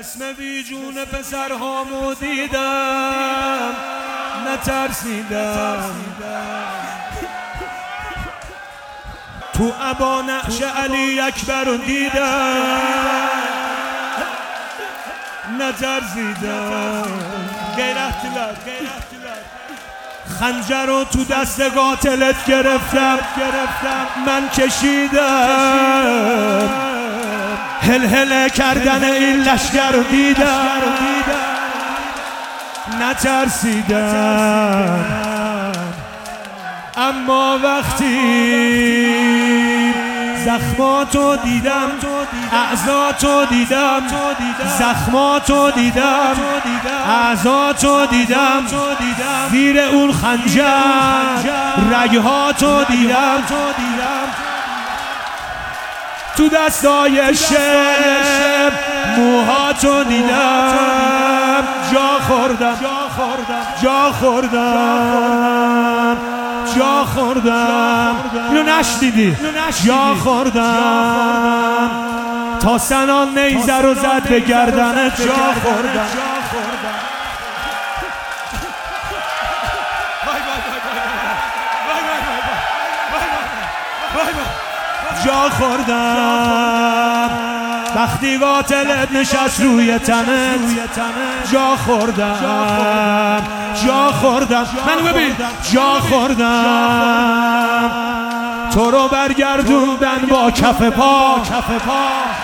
اسم بیجون پسرهامو دیدم نترسیدم، تو ابا نعش علی اکبر دیدم نترسیدم. غیرت خنجر رو تو دست قاتلت گرفتم من کشیدم، هل کردن این لشگر رو دیدم نترسیدم. اما وقتی زخماتو دیدم، اعضاتو دیدم، زخماتو دیدم، اعضاتو دیدم، زیر اون خنجر رگهاتو دیدم، تو دستای شب موهاتو دیدم، جا خوردم اینو نشنیدی؟ جا خوردم تا سنان نیزه رو زد به گردنت، جا خوردم جا خوردم وقتی قاتلت نشست روی تنت، جا خوردم منو ببین، جا خوردم تو رو برگردوندن با کف پا